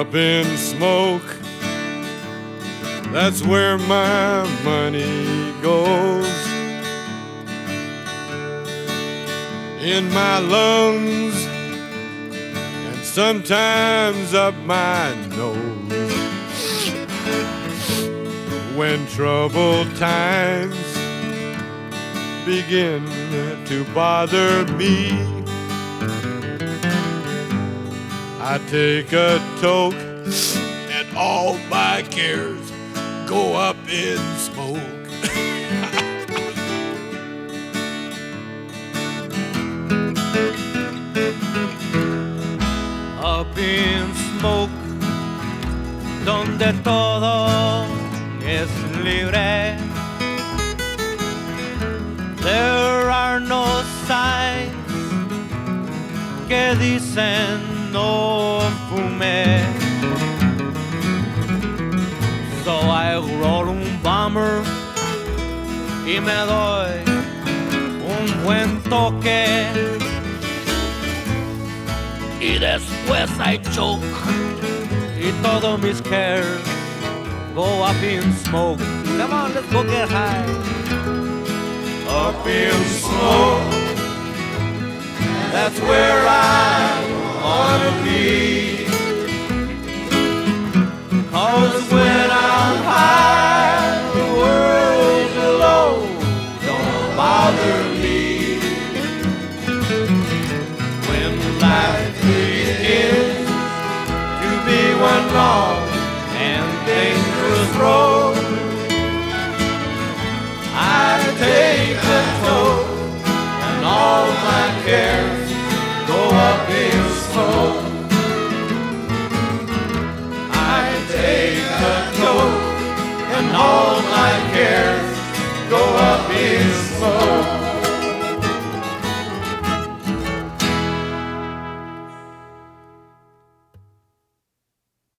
Up in smoke, that's where my money goes. In my lungs and sometimes up my nose. When troubled times begin to bother me, I take a toke and all my cares go up in smoke. Up in smoke, donde todo es libre. There are no signs que dicen no fume. So I roll un bomber y me doy un buen toque. Y después I choke y todos mis cares go up in smoke. Come on, let's go get high. Up in smoke, that's where I wanna be. 'Cause when I'm high, the world below don't bother me. When life begins to be one long and dangerous road, I take a